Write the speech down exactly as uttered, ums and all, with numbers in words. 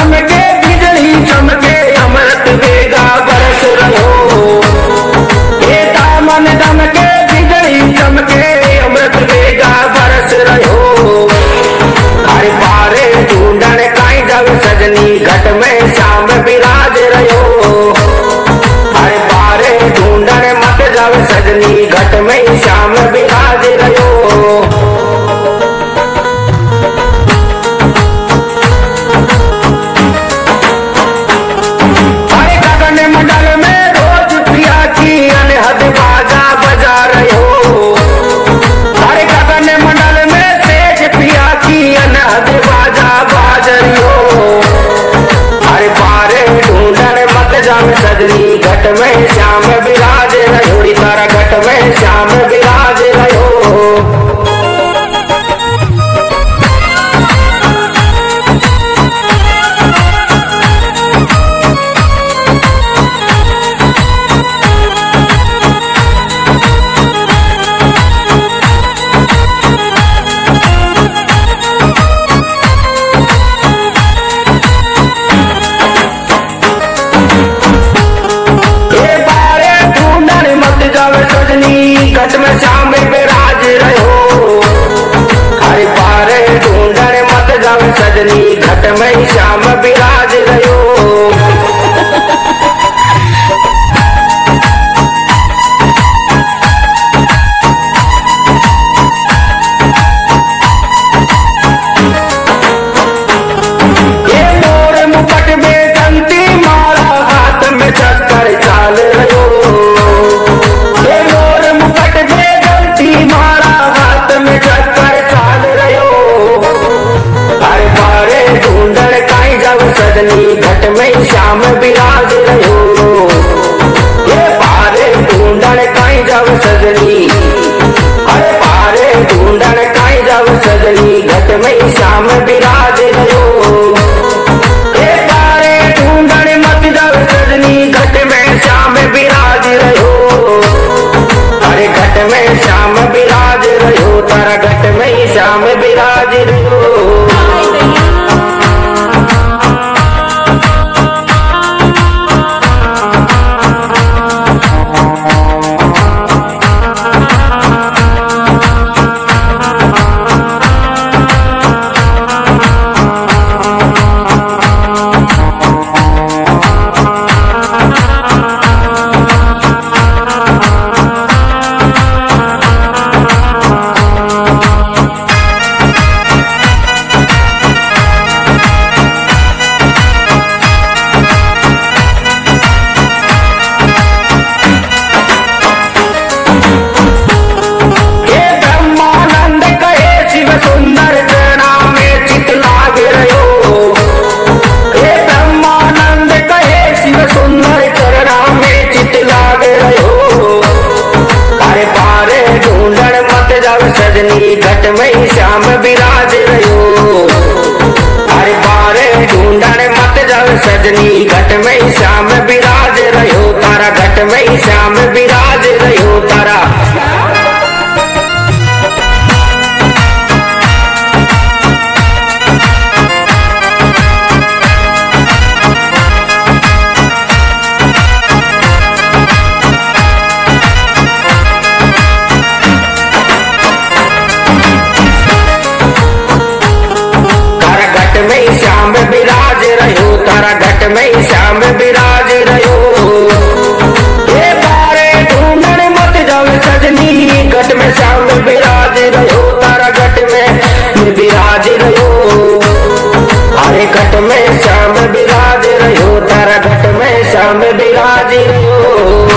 चमके बिजली चमके अमृत वेगा बरस रहो। ये दामन दमके बिजली चमके अमृत वेगा बरस रहो। हर पारे ढूंढण काई जब सजनी घट में श्याम विराज रहो। हर पारे ढूंढण मत जब सजनी घट में श्याम विराज रहो। सजनी घट में श्याम विराज रहो। तारा घट में श्याम विराज रहो। घट में श्याम विराज रहो। हर पारे ढूंढण मत जाओ सजनी घट में श्याम विराज रहो। ये मोर मुकुट में जंती माला हाथ में चक्कर चाल रहो। सजनी घट में श्याम विराज रहो। ये पारे ढूंढण काई जाओ सजनी। हर पारे ढूंढण काई जाओ सजनी घट में श्याम विराज रहो। ये पारे ढूंढण मत जाओ सजनी घट में श्याम विराज रहो। हरे घट में श्याम विराज रहो। तारा घट में श्याम विराज रहो। सजनी घट में श्याम विराज रहो। हर पारे ढूंढण मत जाओ सजनी घट में श्याम विराज रहो। तारा घट में श्याम विराज रहो। तारा श्याम विराज रहो। तारा घट में श्याम विराज रहो। ये पारे ढूंढण मत जाओ सजनी घट में श्याम विराज रहो। तारा घट में विराज रहो। हरे घट में श्याम विराज रहो। तारा घट में श्याम विराज रहो।